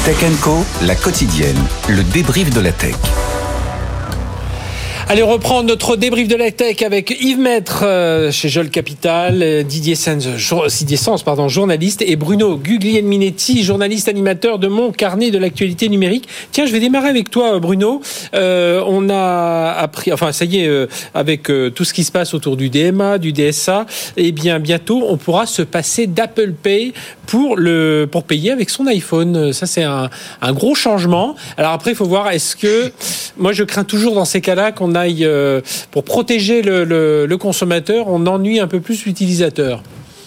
Tech & Co, la quotidienne, le débrief de la tech. Allez, on reprend notre débrief de la tech avec Yves Maître chez Jol Capital, Didier Sens, journaliste, et Bruno Guglielminetti, journaliste animateur de mon carnet de l'actualité numérique. Tiens, je vais démarrer avec toi, Bruno. On a appris, ça y est, avec tout ce qui se passe autour du DMA, du DSA, eh bien bientôt on pourra se passer d'Apple Pay pour payer avec son iPhone. Ça, c'est un gros changement. Alors après, il faut voir, moi je crains toujours dans ces cas-là qu'on aille, pour protéger le consommateur, on ennuie un peu plus l'utilisateur.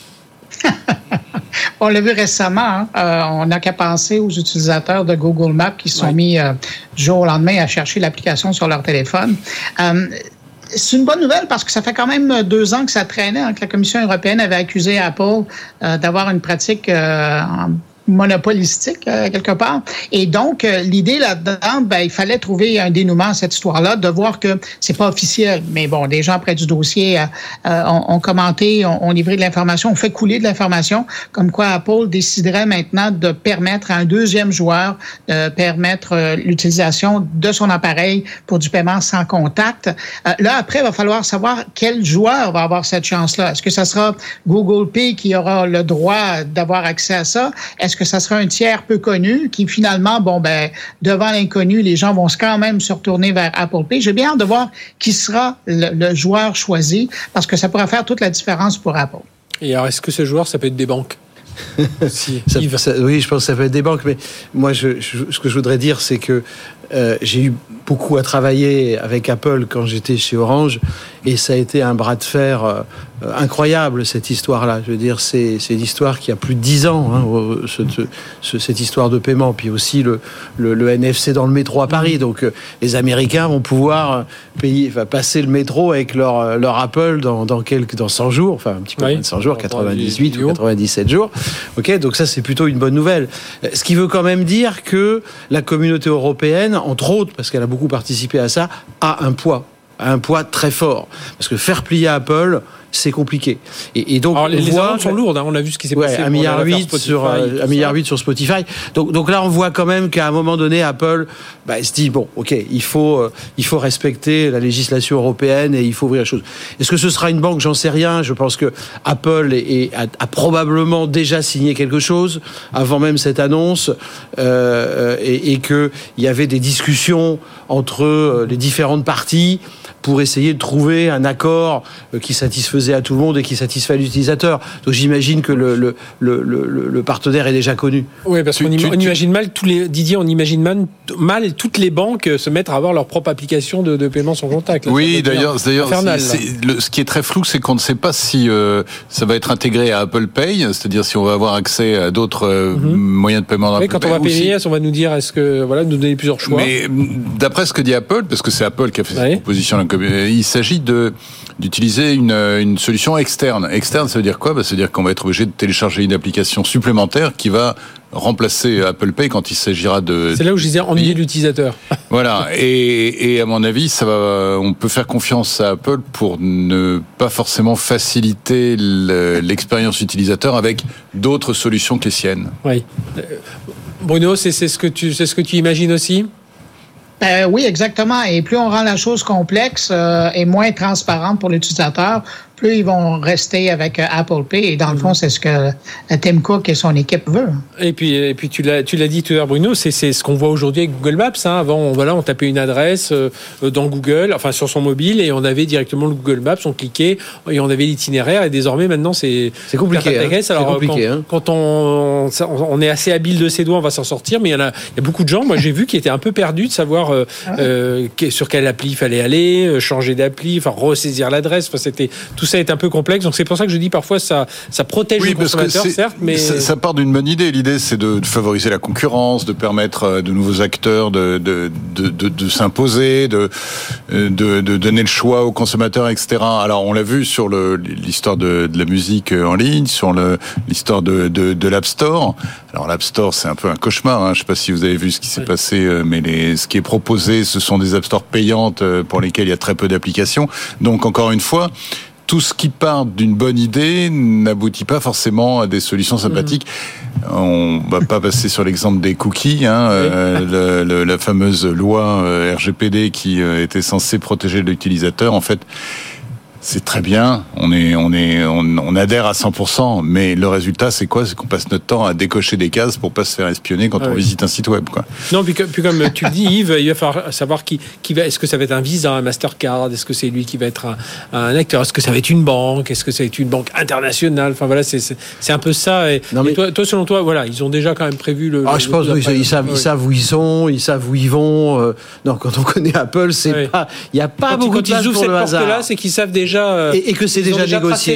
On l'a vu récemment, on n'a qu'à penser aux utilisateurs de Google Maps qui se sont mis du jour au lendemain à chercher l'application sur leur téléphone. C'est une bonne nouvelle parce que ça fait quand même 2 ans que ça traînait, que la Commission européenne avait accusé Apple d'avoir une pratique monopolistique quelque part. Et donc, l'idée là-dedans, il fallait trouver un dénouement à cette histoire-là, de voir que c'est pas officiel. Mais bon, des gens près du dossier ont commenté, ont livré de l'information, ont fait couler de l'information, comme quoi Apple déciderait maintenant de permettre à un deuxième joueur de permettre l'utilisation de son appareil pour du paiement sans contact. Là, après, il va falloir savoir quel joueur va avoir cette chance-là. Est-ce que ça sera Google Pay qui aura le droit d'avoir accès à ça? Est-ce que ça sera un tiers peu connu qui finalement, devant l'inconnu, les gens vont quand même se retourner vers Apple Pay. J'ai bien hâte de voir qui sera le joueur choisi parce que ça pourra faire toute la différence pour Apple. Et alors, est-ce que ce joueur, ça peut être des banques? Oui, je pense que ça peut être des banques, mais moi, ce que je voudrais dire, c'est que j'ai eu beaucoup à travailler avec Apple quand j'étais chez Orange, et ça a été un bras de fer incroyable, cette histoire-là. Je veux dire, c'est une histoire qui a plus de 10 ans, cette histoire de paiement, puis aussi le NFC dans le métro à Paris. Donc, les Américains vont pouvoir passer le métro avec leur Apple dans 100 jours, enfin un petit peu moins de 100 jours, 98 ou 97 jours. Ok, donc ça, c'est plutôt une bonne nouvelle. Ce qui veut quand même dire que la communauté européenne, entre autres, parce qu'elle a beaucoup participé à ça, a un poids très fort. Parce que faire plier Apple, c'est compliqué. Et donc, alors, les amendes sont lourdes, on a vu ce qui s'est passé. 1,8 milliard sur Spotify. Donc là, on voit quand même qu'à un moment donné, Apple se dit, il faut respecter la législation européenne et il faut ouvrir la chose. Est-ce que ce sera une banque? J'en sais rien. Je pense que Apple a probablement déjà signé quelque chose avant même cette annonce, et qu'il y avait des discussions entre les différentes parties pour essayer de trouver un accord qui satisfaisait à tout le monde et qui satisfait l'utilisateur. Donc j'imagine que le partenaire est déjà connu. Oui, parce qu'on imagine mal on imagine mal toutes les banques se mettre à avoir leur propre application de paiement sans contact. Là, oui, d'ailleurs, ce qui est très flou, c'est qu'on ne sait pas si ça va être intégré à Apple Pay, c'est-à-dire si on va avoir accès à d'autres moyens de paiement d'Apple Pay. Quand on va payer, on va nous dire, nous donner plusieurs choix. Mais d'après ce que dit Apple, parce que c'est Apple qui a fait cette proposition, il s'agit d'utiliser une solution externe. Externe, ça veut dire quoi? Ça veut dire qu'on va être obligé de télécharger une application supplémentaire qui va remplacer Apple Pay quand il s'agira de... C'est là où je disais ennuyer l'utilisateur. Voilà. Et à mon avis, on peut faire confiance à Apple pour ne pas forcément faciliter l'expérience utilisateur avec d'autres solutions que les siennes. Oui. Bruno, c'est ce que tu imagines aussi? Oui, exactement. Et plus on rend la chose complexe et moins transparente pour l'utilisateur, plus ils vont rester avec Apple Pay. Et dans le fond, c'est ce que Tim Cook et son équipe veulent. Et puis tu l'as dit tout à l'heure, Bruno, c'est ce qu'on voit aujourd'hui avec Google Maps. Avant, on tapait une adresse dans Google, sur son mobile, et on avait directement le Google Maps, on cliquait et on avait l'itinéraire. Et désormais, maintenant, c'est compliqué. Alors, quand on est assez habile de ses doigts, on va s'en sortir. Mais il y a beaucoup de gens, moi j'ai vu, qui étaient un peu perdus de savoir sur quelle appli il fallait aller, changer d'appli, ressaisir l'adresse. Tout ça est un peu complexe, donc c'est pour ça que je dis parfois ça protège le consommateur, certes, mais ça part d'une bonne idée. L'idée, c'est de favoriser la concurrence, de permettre de nouveaux acteurs de s'imposer, de donner le choix aux consommateurs, etc. Alors, on l'a vu sur l'histoire de la musique en ligne, sur l'histoire de l'App Store. Alors, l'App Store, c'est un peu un cauchemar. Je ne sais pas si vous avez vu ce qui s'est passé, mais ce qui est proposé, ce sont des App Store payantes pour lesquelles il y a très peu d'applications. Donc, encore une fois, tout ce qui part d'une bonne idée n'aboutit pas forcément à des solutions sympathiques. On va pas passer sur l'exemple des cookies, la fameuse loi RGPD qui était censée protéger l'utilisateur. En fait, c'est très bien, on adhère à 100%, mais le résultat, c'est quoi? C'est qu'on passe notre temps à décocher des cases pour pas se faire espionner quand on visite un site web, quoi. Non, puis comme tu le dis, Yves, il va falloir savoir qui va. Est-ce que ça va être un Visa, un Mastercard? Est-ce que c'est lui qui va être un acteur? Est-ce que ça va être une banque? Est-ce que ça va être une banque internationale? Enfin voilà, c'est un peu ça. Et toi, selon toi, voilà, ils ont déjà quand même prévu le. Je pense qu'ils savent où ils sont, ils savent où ils vont. Non, quand on connaît Apple, pas. Il n'y a pas beaucoup de place pour le hasard. Quand ils ouvrent cette porte-là, c'est qu'ils savent déjà. Et que c'est déjà négocié.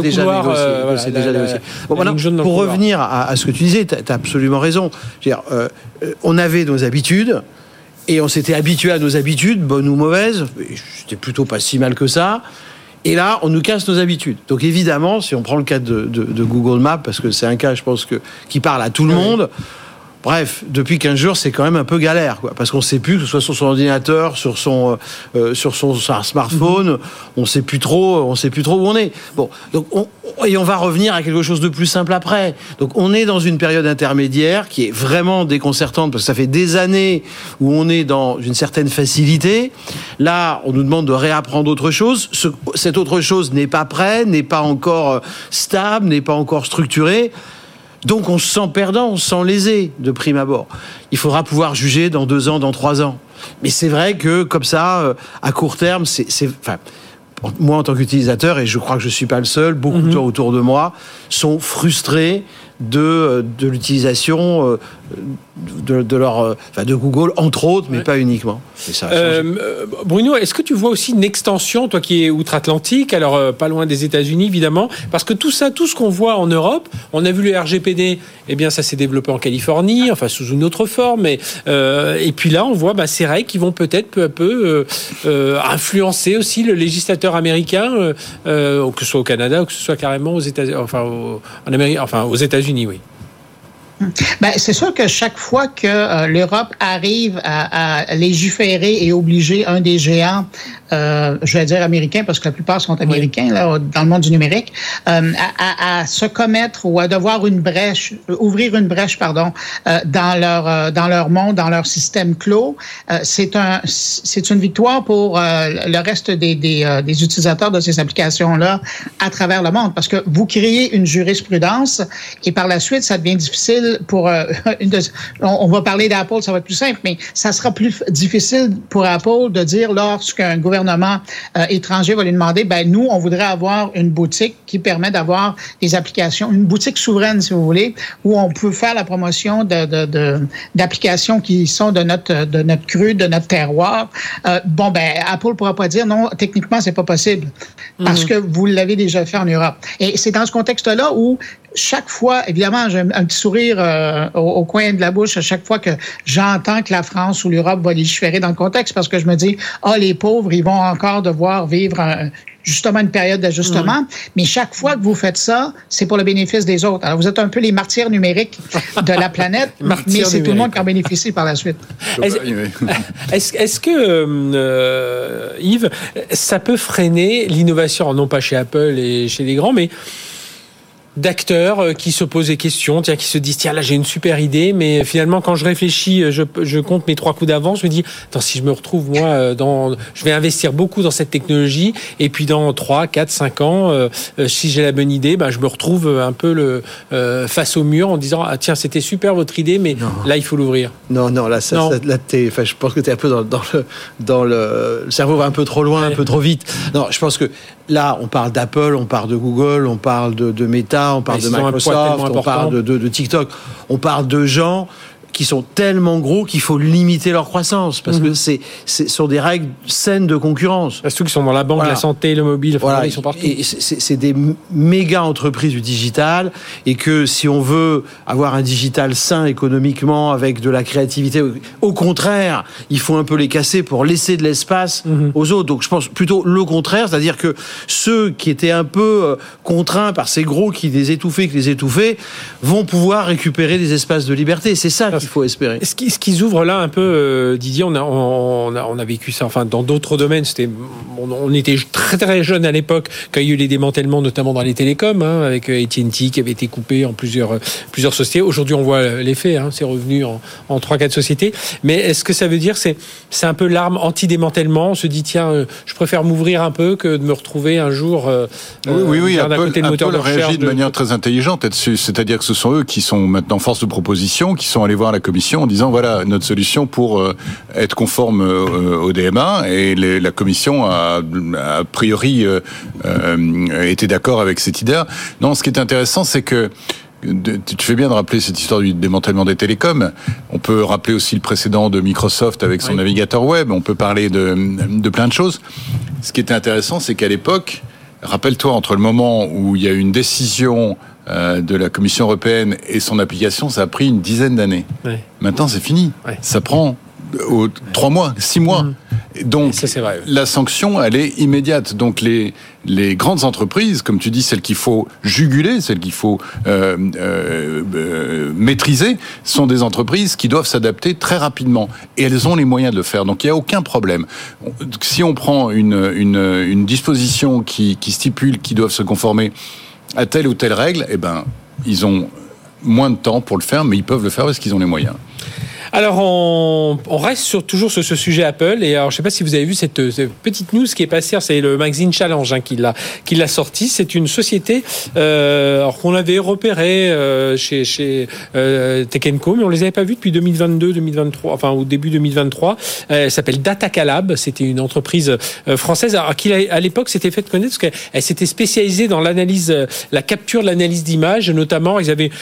Bon, maintenant, pour revenir à ce que tu disais, tu as absolument raison. On avait nos habitudes, et on s'était habitué à nos habitudes, bonnes ou mauvaises. C'était plutôt pas si mal que ça. Et là, on nous casse nos habitudes. Donc évidemment, si on prend le cas de Google Maps, parce que c'est un cas, je pense, qui parle à tout le monde. Bref, depuis 15 jours, c'est quand même un peu galère, quoi, parce qu'on ne sait plus, que ce soit sur son ordinateur, sur son smartphone, on ne sait plus trop où on est. Bon, donc on va revenir à quelque chose de plus simple après. Donc on est dans une période intermédiaire qui est vraiment déconcertante, parce que ça fait des années où on est dans une certaine facilité. Là, on nous demande de réapprendre autre chose. Cette autre chose n'est pas prêt, n'est pas encore stable, n'est pas encore structuré. Donc on se sent perdant, on se sent lésé de prime abord. Il faudra pouvoir juger dans 2 ans, dans 3 ans. Mais c'est vrai que comme ça, à court terme, moi en tant qu'utilisateur, et je crois que je ne suis pas le seul, beaucoup de gens autour de moi sont frustrés de l'utilisation de Google, entre autres, mais pas uniquement. Et ça Bruno, est-ce que tu vois aussi une extension, toi qui es outre-Atlantique, alors pas loin des États-Unis évidemment, parce que tout ce qu'on voit en Europe, on a vu le RGPD, eh bien ça s'est développé en Californie, enfin sous une autre forme, et puis là on voit ces règles qui vont peut-être peu à peu influencer aussi le législateur américain, que ce soit au Canada ou que ce soit carrément aux États-Unis, aux États-Unis, oui. C'est sûr que chaque fois que l'Europe arrive à légiférer et obliger un des géants, je vais dire américains parce que la plupart sont américains là, dans le monde du numérique, à se commettre ou à devoir ouvrir une brèche dans leur monde, dans leur système clos, c'est une victoire pour le reste des utilisateurs de ces applications-là à travers le monde, parce que vous créez une jurisprudence et par la suite, ça devient difficile pour on va parler d'Apple, ça va être plus simple, mais ça sera plus difficile pour Apple de dire lorsqu'un gouvernement étranger va lui demander, nous, on voudrait avoir une boutique qui permet d'avoir des applications, une boutique souveraine, si vous voulez, où on peut faire la promotion d'applications qui sont de notre cru, de notre terroir. Apple ne pourra pas dire non, techniquement, c'est pas possible, parce que vous l'avez déjà fait en Europe. Et c'est dans ce contexte-là où chaque fois, évidemment, j'ai un petit sourire au coin de la bouche à chaque fois que j'entends que la France ou l'Europe va légiférer dans le contexte, parce que je me dis, les pauvres, ils vont encore devoir vivre justement une période d'ajustement. Mais chaque fois que vous faites ça, c'est pour le bénéfice des autres. Alors, vous êtes un peu les martyrs numériques de la planète, mais c'est tout le monde qui en bénéficie par la suite. Est-ce que, Yves, ça peut freiner l'innovation, non pas chez Apple et chez les grands, mais d'acteurs qui se posent des questions, qui se disent là j'ai une super idée, mais finalement quand je réfléchis, je compte mes 3 coups d'avance, je me dis si je me retrouve moi je vais investir beaucoup dans cette technologie et puis dans 3, 4, 5 ans, si j'ai la bonne idée, je me retrouve un peu face au mur en disant tiens c'était super votre idée, mais là il faut l'ouvrir. Non, là je pense que t'es un peu dans le cerveau va un peu trop loin, un peu trop vite. Non, je pense que là on parle d'Apple, on parle de Google, on parle de Meta, on parle de Microsoft, on parle de TikTok, on parle de gens qui sont tellement gros qu'il faut limiter leur croissance, parce que c'est sur des règles saines de concurrence. Ceux qui sont dans la banque, la santé, le mobile, ils sont partout. Et c'est des méga entreprises du digital, et que si on veut avoir un digital sain économiquement avec de la créativité, au contraire, il faut un peu les casser pour laisser de l'espace aux autres. Donc je pense plutôt le contraire, c'est-à-dire que ceux qui étaient un peu contraints par ces gros qui les étouffaient, vont pouvoir récupérer des espaces de liberté. C'est ça qu'il faut espérer. Ce qu'ils ouvrent là un peu, Didier, on a vécu ça, enfin dans d'autres domaines. On était très très jeunes à l'époque quand il y a eu les démantèlements, notamment dans les télécoms, avec AT&T qui avait été coupé en plusieurs sociétés. Aujourd'hui, on voit l'effet, c'est revenu en 3-4 sociétés. Mais est-ce que ça veut dire c'est un peu l'arme anti-démantèlement? On se dit tiens, je préfère m'ouvrir un peu que de me retrouver un jour oui, d'un côté le moteur de recherche. Apple réagit de manière très intelligente là-dessus. C'est-à-dire que ce sont eux qui sont maintenant force de proposition, qui sont allés voir la Commission en disant voilà notre solution pour être conforme au DMA, et la Commission a priori été d'accord avec cette idée. Non, ce qui est intéressant, c'est que tu fais bien de rappeler cette histoire du démantèlement des télécoms. On peut rappeler aussi le précédent de Microsoft avec son navigateur web. On peut parler de plein de choses. Ce qui était intéressant, c'est qu'à l'époque, rappelle-toi, entre le moment où il y a eu une décision de la Commission européenne et son application, ça a pris une dizaine d'années. Ouais. Maintenant, c'est fini. Ouais. Ça prend 3 mois, 6 mois. Donc, ça, c'est vrai. La sanction, elle est immédiate. Donc, les grandes entreprises, comme tu dis, celles qu'il faut juguler, celles qu'il faut maîtriser, sont des entreprises qui doivent s'adapter très rapidement. Et elles ont les moyens de le faire. Donc, il n'y a aucun problème. Si on prend une disposition qui stipule qu'ils doivent se conformer à telle ou telle règle, eh ben, ils ont moins de temps pour le faire, mais ils peuvent le faire parce qu'ils ont les moyens. Alors, on reste toujours sur ce sujet Apple. Et alors, je ne sais pas si vous avez vu cette petite news qui est passée. C'est le magazine Challenge qui l'a sorti. C'est une société qu'on avait repérée chez Tech & Co, mais on ne les avait pas vus depuis 2022, 2023, enfin au début 2023. Elle s'appelle Datacalab. C'était une entreprise française alors, qui, à l'époque, s'était fait connaître parce qu'elle s'était spécialisée dans l'analyse, la capture de l'analyse d'images. Notamment,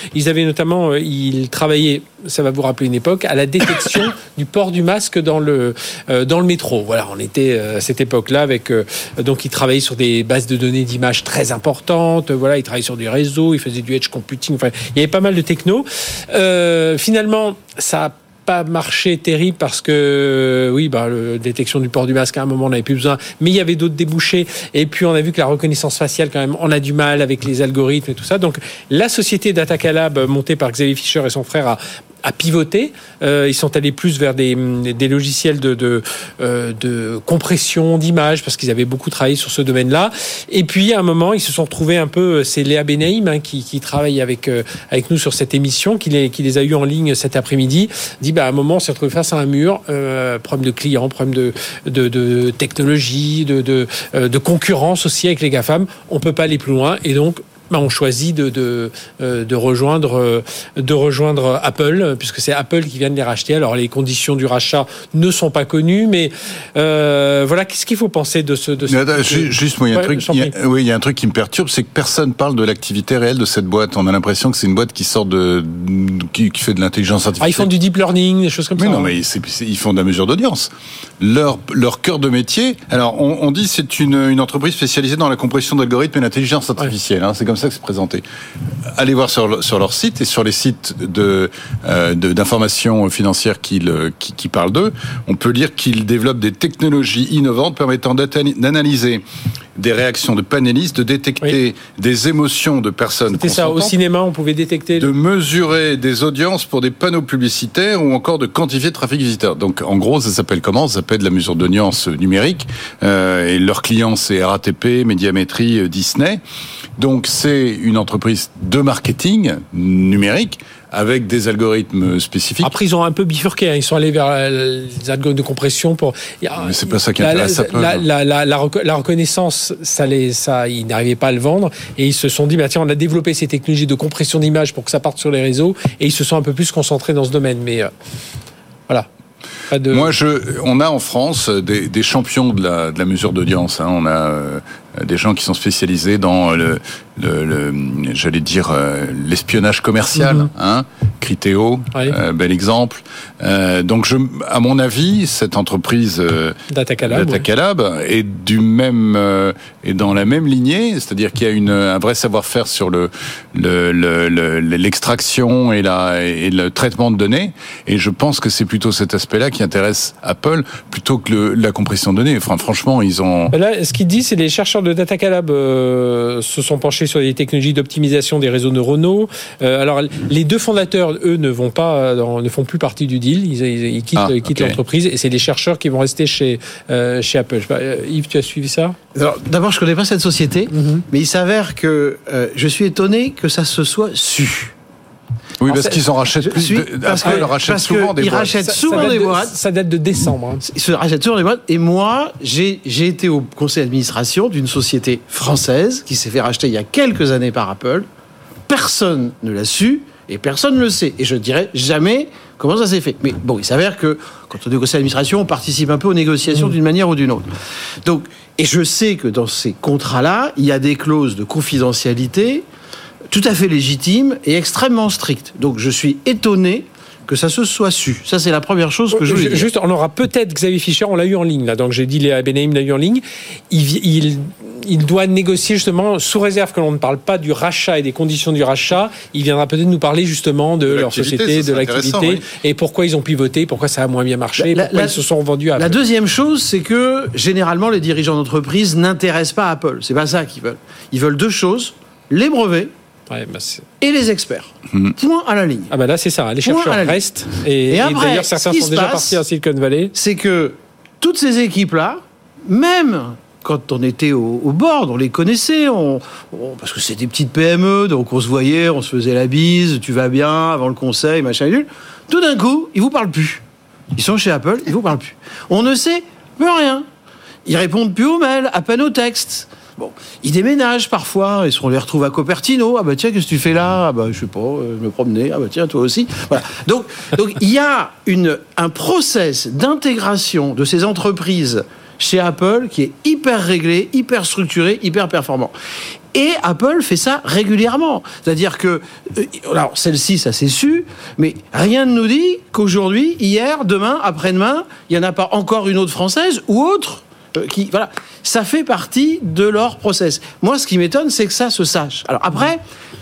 ils travaillaient, ça va vous rappeler une époque, à la détection du port du masque dans le métro. Voilà, on était à cette époque-là avec donc ils travaillaient sur des bases de données d'images très importantes. Voilà, ils travaillaient sur des réseaux, ils faisaient du edge computing. Enfin, il y avait pas mal de techno. Finalement, ça a pas marché terrible parce que la détection du port du masque à un moment on n'avait plus besoin, mais il y avait d'autres débouchés, et puis on a vu que la reconnaissance faciale quand même on a du mal avec les algorithmes et tout ça. Donc la société Datacalab montée par Xavier Fischer et son frère a pivoté. Ils sont allés plus vers des logiciels de compression d'images parce qu'ils avaient beaucoup travaillé sur ce domaine-là. Et puis à un moment, ils se sont retrouvés un peu. C'est Léa Benaïm qui travaille avec nous sur cette émission, qui les a eus en ligne cet après-midi. Dit à un moment, on s'est retrouvé face à un mur. Problème de clients, problème de technologie, de concurrence aussi avec les GAFAM. On peut pas aller plus loin, et donc on choisit de rejoindre Apple, puisque c'est Apple qui vient de les racheter. Alors les conditions du rachat ne sont pas connues, mais voilà, qu'est-ce qu'il faut penser de ce juste moi, il y a un truc, il y a un truc qui me perturbe, c'est que personne parle de l'activité réelle de cette boîte. On a l'impression que c'est une boîte qui sort qui fait de l'intelligence artificielle. Ils font du deep learning, des choses comme ça. Non, mais ils font de la mesure d'audience. Leur cœur de métier. Alors on dit c'est une entreprise spécialisée dans la compression d'algorithmes et l'intelligence artificielle. C'est comme ça que c'est présenté. Allez voir sur leur site et sur les sites d'information financière qui parlent d'eux. On peut lire qu'ils développent des technologies innovantes permettant d'analyser des réactions de panélistes, de détecter des émotions de personnes. C'était ça, au cinéma, on pouvait détecter... De mesurer des audiences pour des panneaux publicitaires ou encore de quantifier le trafic visiteur. Donc, en gros, ça s'appelle comment ? Ça s'appelle de la mesure d'audience numérique. Et leurs clients, c'est RATP, Médiamétrie, Disney. Donc, c'est une entreprise de marketing numérique avec des algorithmes spécifiques. Après, ils ont un peu bifurqué. Ils sont allés vers les algorithmes de compression pour... Mais c'est pas ça qui intéresse Apple. La reconnaissance, ils n'arrivaient pas à le vendre. Et ils se sont dit, tiens, on a développé ces technologies de compression d'images pour que ça parte sur les réseaux. Et ils se sont un peu plus concentrés dans ce domaine. Mais voilà. On a en France des champions de la mesure d'audience. On a des gens qui sont spécialisés dans j'allais dire l'espionnage commercial. Criteo, bel exemple. Donc, à mon avis, cette entreprise Datacalab est est dans la même lignée, c'est-à-dire qu'il y a un vrai savoir-faire sur l'extraction et le traitement de données. Et je pense que c'est plutôt cet aspect-là qui intéresse Apple plutôt que la compression de données. Enfin, franchement, ils ont... Là, ce qu'il dit, c'est les chercheurs de Datacalab se sont penchés sur des technologies d'optimisation des réseaux neuronaux. Alors, les deux fondateurs, eux, ne font plus partie du deal. Ils quittent l'entreprise et c'est les chercheurs qui vont rester chez Apple. Yves, tu as suivi ça? Alors, d'abord, je connais pas cette société, mais il s'avère que je suis étonné que ça se soit su. Oui, parce qu'ils en rachètent plus. Ils rachètent souvent des boîtes. Ils rachètent souvent des boîtes. Ça date de décembre. Ils se rachètent souvent des boîtes. Et moi, j'ai été au conseil d'administration d'une société française qui s'est fait racheter il y a quelques années par Apple. Personne ne l'a su et personne ne le sait. Et je ne dirais jamais comment ça s'est fait. Mais bon, il s'avère que quand on est au conseil d'administration, on participe un peu aux négociations d'une manière ou d'une autre. Donc, et je sais que dans ces contrats-là, il y a des clauses de confidentialité tout à fait légitime et extrêmement stricte. Donc je suis étonné que ça se soit su. Ça, c'est la première chose que je voulais dire. Juste, on aura peut-être Xavier Fischer, on l'a eu en ligne, là. Donc j'ai dit Léa Benaïm l'a eu en ligne. Il doit négocier justement, sous réserve que l'on ne parle pas du rachat et des conditions du rachat. Il viendra peut-être nous parler justement de leur société, de l'activité, et pourquoi ils ont pivoté, pourquoi ça a moins bien marché, pourquoi ils se sont vendus à Apple. La deuxième chose, c'est que généralement, les dirigeants d'entreprise n'intéressent pas Apple. C'est pas ça qu'ils veulent. Ils veulent deux choses, les brevets et les experts. Point à la ligne. Ah là, c'est ça. Les chercheurs restent. Et après, d'ailleurs, certains sont déjà partis en Silicon Valley. C'est que toutes ces équipes-là, même quand on était au board, on les connaissait, parce que c'était des petites PME, donc on se voyait, on se faisait la bise, tu vas bien, avant le conseil, machin, nul. Tout d'un coup, ils vous parlent plus. Ils sont chez Apple, ils vous parlent plus. On ne sait plus rien. Ils répondent plus aux mails, à peine aux textes. Bon, ils déménagent parfois, on les retrouve à Cupertino. Ah bah tiens, qu'est-ce que tu fais là? Ah bah je sais pas, je me promenais. Ah bah tiens, toi aussi. Voilà. Donc il y a un process d'intégration de ces entreprises chez Apple qui est hyper réglé, hyper structuré, hyper performant. Et Apple fait ça régulièrement. C'est-à-dire que, alors celle-ci, ça s'est su, mais rien ne nous dit qu'aujourd'hui, hier, demain, après-demain, il n'y en a pas encore une autre française ou autre voilà, ça fait partie de leur process. Moi, ce qui m'étonne, c'est que ça se sache. Alors après,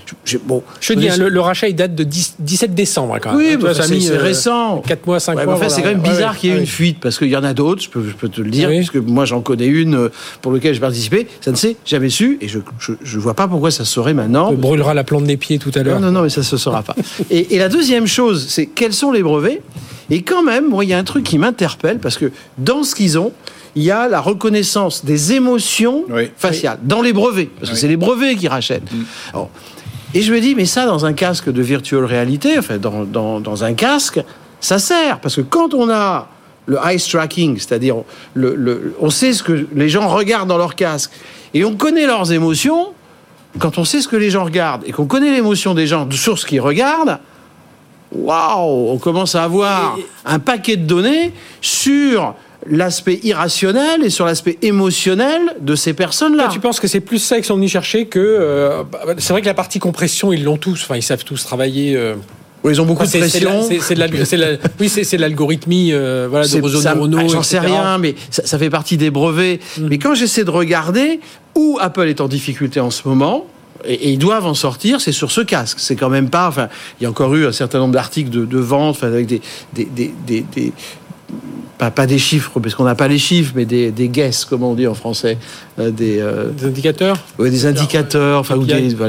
le rachat, il date de 17 décembre quand même. Oui, c'est récent. 4 mois, 5 mois. Enfin, c'est quand même bizarre qu'il y ait une fuite, parce qu'il y en a d'autres, je peux te le dire, puisque moi j'en connais une pour laquelle j'ai participé, ça ne s'est jamais su, et je vois pas pourquoi ça se saurait maintenant. On brûlera la plante des pieds tout à l'heure. Non, mais ça se saura pas. Et la deuxième chose, c'est quels sont les brevets? Et quand même, moi, il y a un truc qui m'interpelle, parce que dans ce qu'ils ont, il y a la reconnaissance des émotions faciales, dans les brevets, parce que c'est les brevets qui rachètent. Alors, et je me dis, mais ça, dans un casque de virtual reality, enfin, dans un casque, ça sert, parce que quand on a le eye tracking, c'est-à-dire on sait ce que les gens regardent dans leur casque, et on connaît leurs émotions, quand on sait ce que les gens regardent, et qu'on connaît l'émotion des gens sur ce qu'ils regardent, waouh, on commence à avoir un paquet de données sur l'aspect irrationnel et sur l'aspect émotionnel de ces personnes-là. Toi, tu penses que c'est plus ça qu'ils sont venus chercher que... c'est vrai que la partie compression, ils l'ont tous. Enfin, ils savent tous travailler... Oui, ils ont beaucoup de pression. C'est l'algorithmie de réseaux neuronaux. J'en sais rien, mais ça fait partie des brevets. Mais quand j'essaie de regarder où Apple est en difficulté en ce moment... Et ils doivent en sortir, c'est sur ce casque. C'est quand même pas... Enfin, il y a encore eu un certain nombre d'articles de vente, enfin, avec des pas des chiffres, parce qu'on n'a pas les chiffres, mais des guesses, comme on dit en français. Des indicateurs? Oui, des indicateurs, enfin,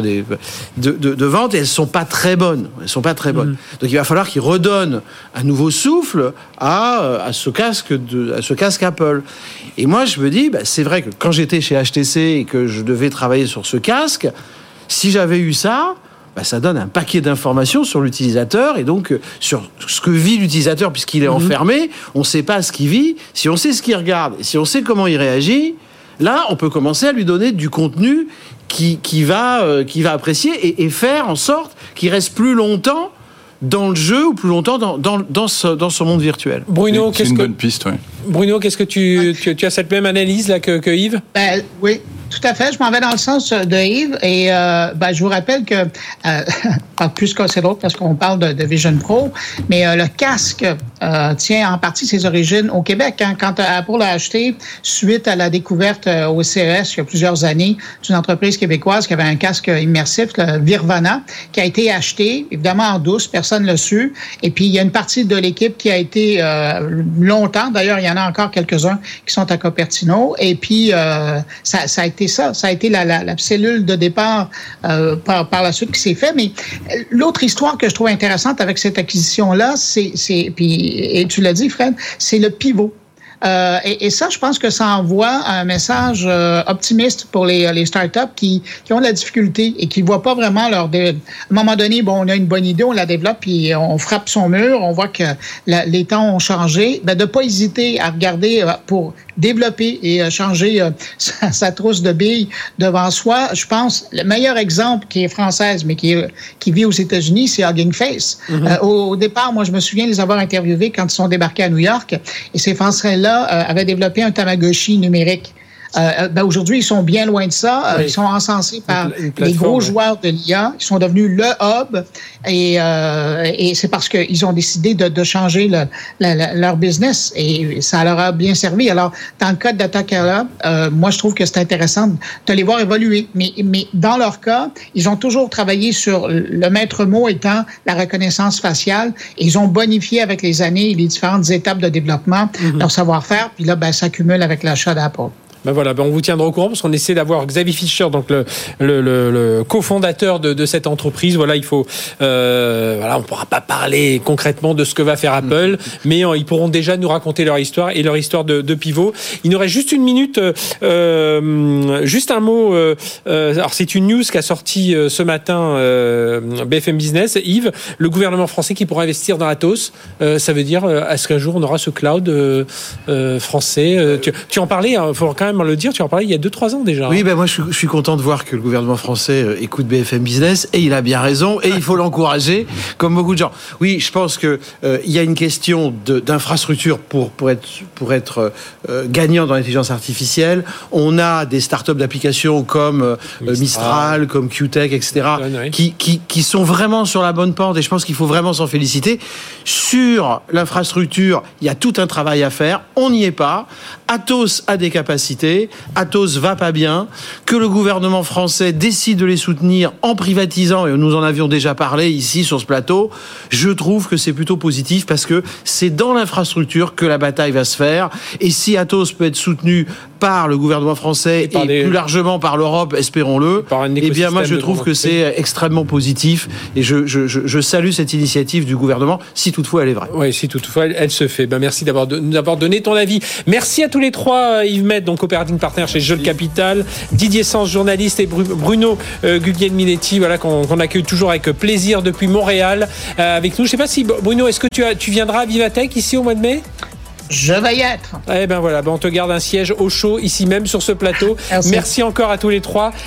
de vente, et elles sont pas très bonnes. Donc il va falloir qu'ils redonnent un nouveau souffle à ce casque Apple. Et moi, je me dis, c'est vrai que quand j'étais chez HTC et que je devais travailler sur ce casque, si j'avais eu ça, ça donne un paquet d'informations sur l'utilisateur et donc sur ce que vit l'utilisateur puisqu'il est enfermé. On ne sait pas ce qu'il vit. Si on sait ce qu'il regarde et si on sait comment il réagit, là, on peut commencer à lui donner du contenu qui va apprécier et faire en sorte qu'il reste plus longtemps dans le jeu ou plus longtemps dans ce monde virtuel. Bruno, c'est une bonne piste, oui. Bruno, qu'est-ce que tu as cette même analyse là que Yves? Oui. Tout à fait, je m'en vais dans le sens de Yves et je vous rappelle que, plus que c'est l'autre parce qu'on parle de Vision Pro, mais le casque tient en partie ses origines au Québec. Quand Apple l'a acheté, suite à la découverte au CES il y a plusieurs années d'une entreprise québécoise qui avait un casque immersif, le Virvana, qui a été acheté, évidemment en douce, personne ne l'a su. Et puis, il y a une partie de l'équipe qui a été longtemps, d'ailleurs, il y en a encore quelques-uns qui sont à Cupertino, et puis ça a été été ça. Ça a été la cellule de départ par la suite qui s'est fait. Mais l'autre histoire que je trouve intéressante avec cette acquisition-là, et tu l'as dit, Fred, c'est le pivot. Et ça, je pense que ça envoie un message optimiste pour les startups qui ont de la difficulté et qui voient pas vraiment à un moment donné, on a une bonne idée, on la développe, puis on frappe son mur, on voit que les temps ont changé. De pas hésiter à regarder pour développer et changer sa trousse de billes devant soi. Je pense, le meilleur exemple qui est française, mais qui vit aux États-Unis, c'est Hugging Face. Mm-hmm. Au départ, moi, je me souviens de les avoir interviewés quand ils sont débarqués à New York, et ces Français-là avaient développé un Tamagotchi numérique. Aujourd'hui, ils sont bien loin de ça. Oui. Ils sont encensés par les gros joueurs de l'IA. Ils sont devenus le hub et c'est parce qu'ils ont décidé de changer leur business et ça leur a bien servi. Alors, dans le cas de Datakala, moi, je trouve que c'est intéressant de les voir évoluer. Mais dans leur cas, ils ont toujours travaillé sur le maître mot étant la reconnaissance faciale et ils ont bonifié avec les années les différentes étapes de développement, leur savoir-faire. Puis là, ça accumule avec l'achat d'Apple. On vous tiendra au courant parce qu'on essaie d'avoir Xavier Fischer, donc le cofondateur de cette entreprise. Il faut, on pourra pas parler concrètement de ce que va faire Apple, mais ils pourront déjà nous raconter leur histoire et leur histoire de pivot. Il nous reste juste une minute, juste un mot. Alors c'est une news qu'a sorti ce matin BFM Business. Yves, le gouvernement français qui pourra investir dans Atos. Ça veut dire est-ce qu'un jour on aura ce cloud français? Tu en parlais. Il faut quand même le dire, tu en parlais il y a 2-3 ans déjà. Oui, moi je suis content de voir que le gouvernement français écoute BFM Business et il a bien raison et il faut l'encourager comme beaucoup de gens. Oui, je pense que il y a une question d'infrastructure pour être gagnant dans l'intelligence artificielle. On a des startups d'applications comme Mistral, comme QTech, etc. qui sont vraiment sur la bonne pente et je pense qu'il faut vraiment s'en féliciter. Sur l'infrastructure, il y a tout un travail à faire. On n'y est pas. Atos a des capacités. Atos va pas bien. Que le gouvernement français décide de les soutenir en privatisant, et nous en avions déjà parlé ici sur ce plateau, je trouve que c'est plutôt positif parce que c'est dans l'infrastructure que la bataille va se faire. Et si Atos peut être soutenu par le gouvernement français et plus largement par l'Europe, espérons-le, eh bien moi je trouve que c'est extrêmement positif et je salue cette initiative du gouvernement, si toutefois elle est vraie. Oui, si toutefois elle se fait. Merci de nous avoir donné ton avis. Merci à tous les trois, Yves Mette, donc operating partner chez Jeunes Capital, Didier Sens, journaliste, et Bruno Guglielminetti, qu'on accueille toujours avec plaisir depuis Montréal avec nous. Je ne sais pas si, Bruno, est-ce que tu viendras à Vivatech ici au mois de mai ? Je vais y être. On te garde un siège au chaud ici même sur ce plateau. Merci encore à tous les trois.